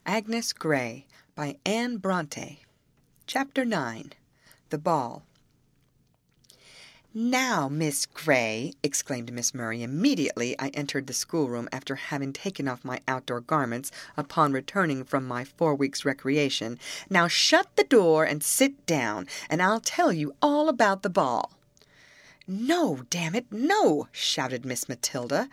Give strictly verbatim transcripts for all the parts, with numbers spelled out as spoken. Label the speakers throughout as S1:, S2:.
S1: Agnes Grey by Anne Bronte. Chapter nine. The Ball. "Now, Miss Grey," exclaimed Miss Murray immediately I entered the schoolroom after having taken off my outdoor garments upon returning from my four weeks' recreation, "now shut the door and sit down, and I'll tell you all about the ball." "No, damn it, no!" shouted Miss Matilda.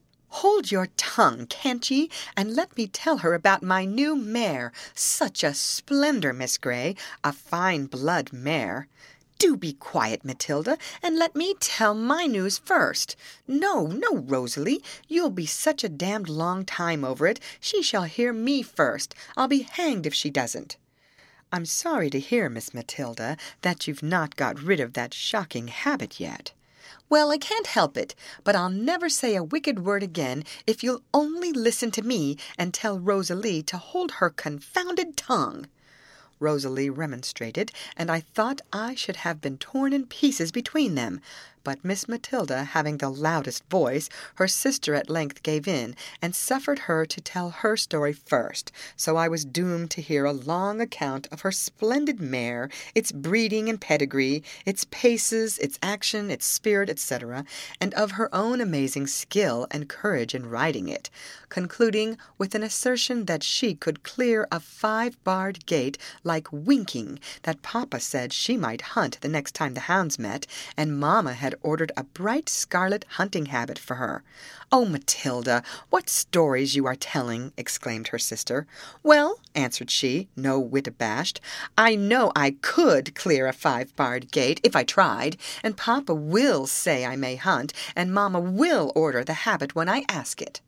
S1: "Hold your tongue, can't ye, and let me tell her about my new mare. Such a splendor, Miss Grey, a fine blood mare. Do be quiet, Matilda, and let me tell my news first. No, no, Rosalie, you'll be such a damned long time over it. She shall hear me first. I'll be hanged if she doesn't." "I'm sorry to hear, Miss Matilda, that you've not got rid of that shocking habit yet." "Well, I can't help it, but I'll never say a wicked word again if you'll only listen to me and tell Rosalie to hold her confounded tongue." Rosalie remonstrated, and I thought I should have been torn in pieces between them. But Miss Matilda having the loudest voice, her sister at length gave in, and suffered her to tell her story first, so I was doomed to hear a long account of her splendid mare, its breeding and pedigree, its paces, its action, its spirit, et cetera, and of her own amazing skill and courage in riding it, concluding with an assertion that she could clear a five-barred gate like winking, that Papa said she might hunt the next time the hounds met, and Mamma had ordered a bright scarlet hunting habit for her. "Oh, Matilda, what stories you are telling!" exclaimed her sister. "Well," answered she, no whit abashed, "I know I could clear a five-barred gate if I tried, and Papa will say I may hunt, and Mamma will order the habit when I ask it."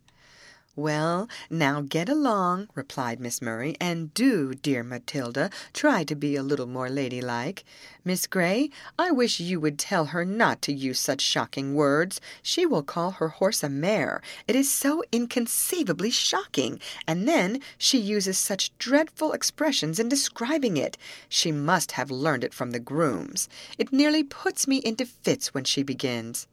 S1: "Well, now get along," replied Miss Murray, "and do, dear Matilda, try to be a little more ladylike. Miss Grey, I wish you would tell her not to use such shocking words. She will call her horse a mare. It is so inconceivably shocking. And then she uses such dreadful expressions in describing it. She must have learned it from the grooms. It nearly puts me into fits when she begins."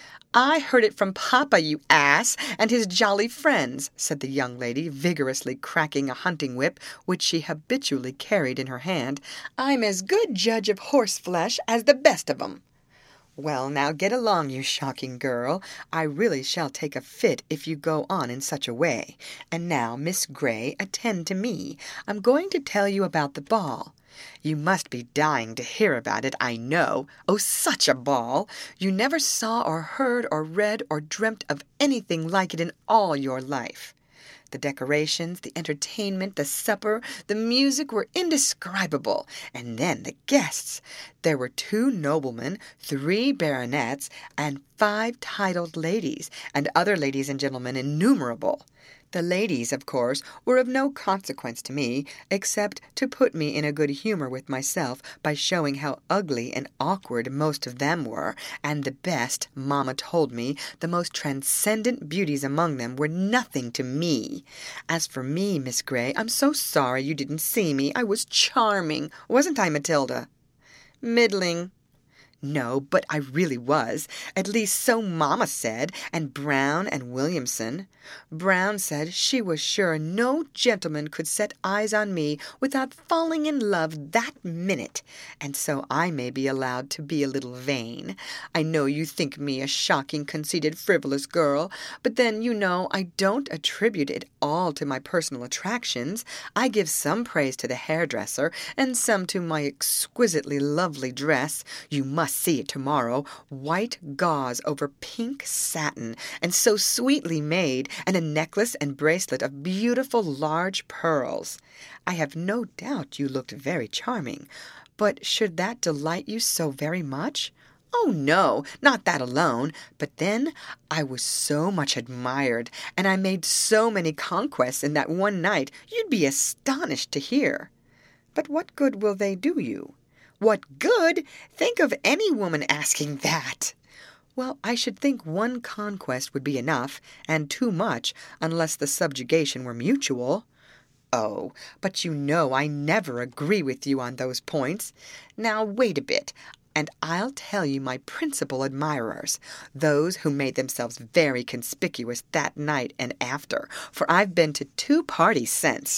S1: "I heard it from Papa, you ass, and his jolly friends," said the young lady, vigorously cracking a hunting whip, which she habitually carried in her hand. "I'm as good judge of horseflesh as the best of 'em." "Well, now get along, you shocking girl. I really shall take a fit if you go on in such a way. And now, Miss Grey, attend to me. I'm going to tell you about the ball. You must be dying to hear about it, I know. Oh, such a ball! You never saw or heard or read or dreamt of anything like it in all your life. The decorations, the entertainment, the supper, the music were indescribable. And then the guests. There were two noblemen, three baronets, and five titled ladies, and other ladies and gentlemen innumerable. The ladies, of course, were of no consequence to me, except to put me in a good humor with myself by showing how ugly and awkward most of them were, and the best, Mamma told me, the most transcendent beauties among them were nothing to me. As for me, Miss Grey, I'm so sorry you didn't see me. I was charming, wasn't I, Matilda?" "Middling." "No, but I really was. At least so Mamma said, and Brown and Williamson. Brown said she was sure no gentleman could set eyes on me without falling in love that minute, and so I may be allowed to be a little vain. I know you think me a shocking, conceited, frivolous girl, but then, you know, I don't attribute it all to my personal attractions. I give some praise to the hairdresser, and some to my exquisitely lovely dress. You must see it tomorrow. White gauze over pink satin, and so sweetly made, and a necklace and bracelet of beautiful large pearls. I have no doubt you looked very charming. But should that delight you so very much? Oh, no, not that alone. But then I was so much admired, and I made so many conquests in that one night, you'd be astonished to hear." "But what good will they do you?" "What good? Think of any woman asking that!" "Well, I should think one conquest would be enough, and too much, unless the subjugation were mutual." "Oh, but you know I never agree with you on those points. Now, wait a bit, and I'll tell you my principal admirers, those who made themselves very conspicuous that night and after, for I've been to two parties since.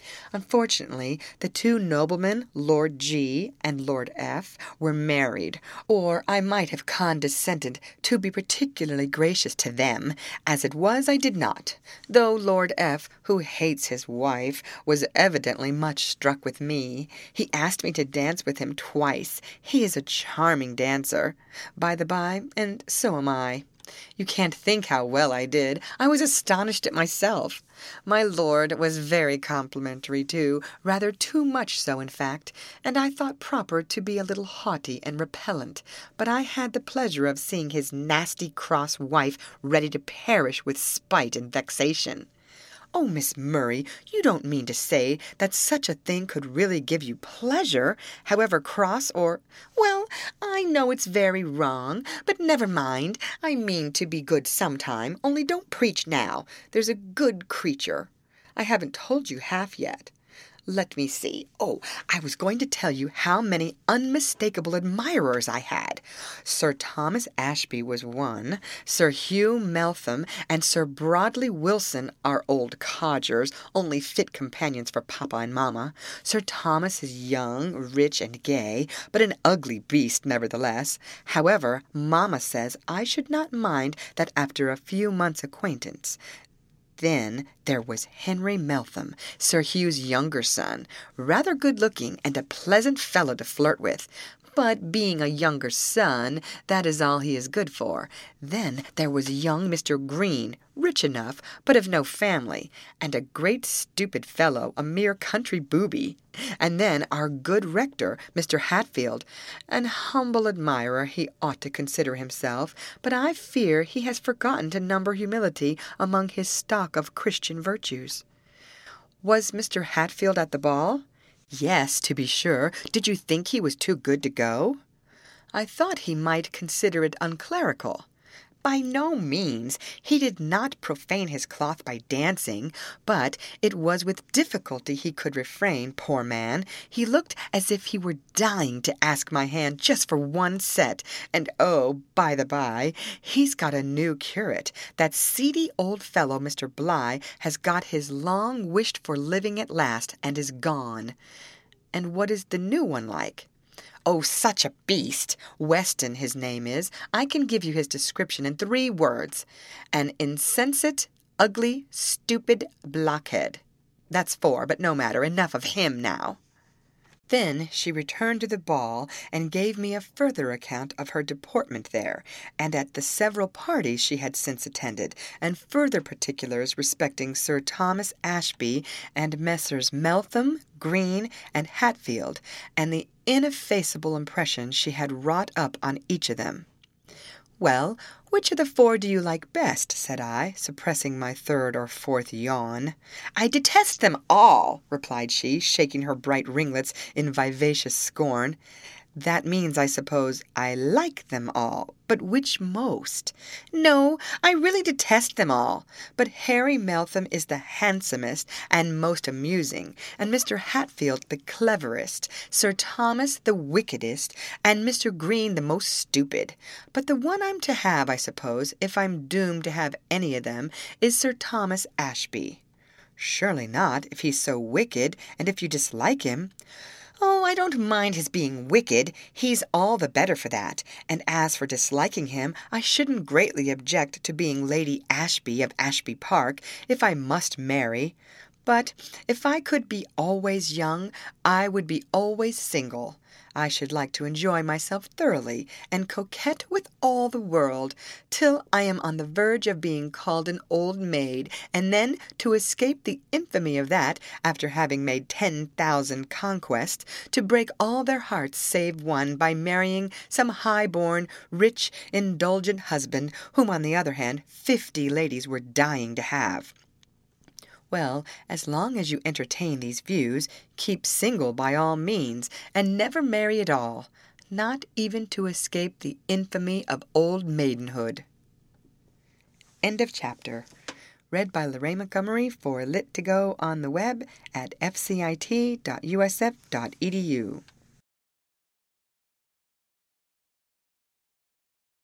S1: Unfortunately, the two noblemen, Lord G and Lord F, were married, or I might have condescended to be particularly gracious to them. As it was, I did not, though Lord F, who hates his wife, was evidently much struck with me. He asked me to dance with him twice. He is a charming dancer, by the by, and so am I. You can't think how well I did. I was astonished at myself. My lord was very complimentary, too, rather too much so, in fact, and I thought proper to be a little haughty and repellent, but I had the pleasure of seeing his nasty, cross wife ready to perish with spite and vexation. Oh, Miss Murray, you don't mean to say that such a thing could really give you pleasure, however cross or— Well, I know it's very wrong, but never mind. I mean to be good sometime, only don't preach now. There's a good creature. I haven't told you half yet. Let me see. Oh, I was going to tell you how many unmistakable admirers I had. Sir Thomas Ashby was one, Sir Hugh Meltham, and Sir Broadley Wilson are old codgers, only fit companions for Papa and Mamma. Sir Thomas is young, rich, and gay, but an ugly beast nevertheless. However, Mamma says I should not mind that after a few months' acquaintance. Then there was Henry Meltham, Sir Hugh's younger son, rather good-looking and a pleasant fellow to flirt with. But being a younger son, that is all he is good for. Then there was young Mister Green, rich enough, but of no family, and a great stupid fellow, a mere country booby. And then our good rector, Mister Hatfield, an humble admirer he ought to consider himself, but I fear he has forgotten to number humility among his stock of Christian virtues. Was Mister Hatfield at the ball? Yes, to be sure. Did you think he was too good to go? I thought he might consider it unclerical. By no means. He did not profane his cloth by dancing, but it was with difficulty he could refrain, poor man. He looked as if he were dying to ask my hand just for one set, and oh, by the by, he's got a new curate. That seedy old fellow, Mister Bligh, has got his long-wished-for living at last, and is gone. And what is the new one like? Oh, such a beast! Weston, his name is. I can give you his description in three words. An insensate, ugly, stupid blockhead. That's four, but no matter. Enough of him now. Then she returned to the ball and gave me a further account of her deportment there, and at the several parties she had since attended, and further particulars respecting Sir Thomas Ashby and Messrs. Meltham, Green, and Hatfield, and the ineffaceable impression she had wrought up on each of them. Well, which of the four do you like best? Said I, suppressing my third or fourth yawn. I detest them all, replied she, shaking her bright ringlets in vivacious scorn. That means, I suppose, I like them all, but which most? No, I really detest them all, but Harry Meltham is the handsomest and most amusing, and Mister Hatfield the cleverest, Sir Thomas the wickedest, and Mister Green the most stupid. But the one I'm to have, I suppose, if I'm doomed to have any of them, is Sir Thomas Ashby. Surely not, if he's so wicked, and if you dislike him. Oh, I don't mind his being wicked. He's all the better for that. And as for disliking him, I shouldn't greatly object to being Lady Ashby of Ashby Park, if I must marry. But if I could be always young, I would be always single. I should like to enjoy myself thoroughly, and coquette with all the world, till I am on the verge of being called an old maid, and then to escape the infamy of that, after having made ten thousand conquests, to break all their hearts save one by marrying some high-born, rich, indulgent husband, whom, on the other hand, fifty ladies were dying to have. Well, as long as you entertain these views, keep single by all means, and never marry at all, not even to escape the infamy of old maidenhood. End of chapter. Read by Lorraine Montgomery for Lit to Go on the web at f c i t dot u s f dot e d u.